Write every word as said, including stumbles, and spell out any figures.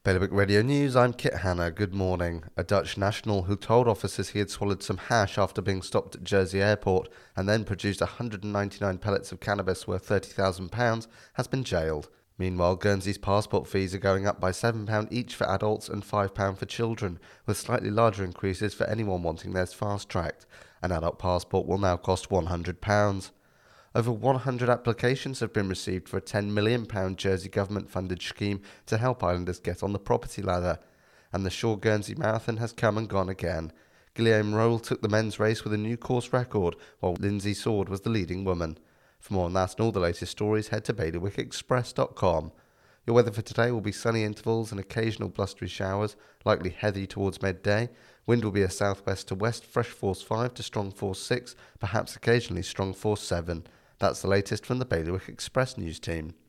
Bailiwick Radio News, I'm Kit Hanna. Good morning. A Dutch national who told officers he had swallowed some hash after being stopped at Jersey Airport and then produced one hundred ninety-nine pellets of cannabis worth thirty thousand pounds has been jailed. Meanwhile, Guernsey's passport fees are going up by seven pounds each for adults and five pounds for children, with slightly larger increases for anyone wanting theirs fast-tracked. An adult passport will now cost one hundred pounds. Over one hundred applications have been received for a ten million pounds Jersey government-funded scheme to help islanders get on the property ladder. And the Shore Guernsey Marathon has come and gone again. Guillaume Roel took the men's race with a new course record, while Lindsay Sword was the leading woman. For more on that and all the latest stories, head to bailiwick express dot com. Your weather for today will be sunny intervals and occasional blustery showers, likely heavy towards midday. Wind will be a southwest to west, fresh force five to strong force six, perhaps occasionally strong force seven. That's the latest from the Bailiwick Express news team.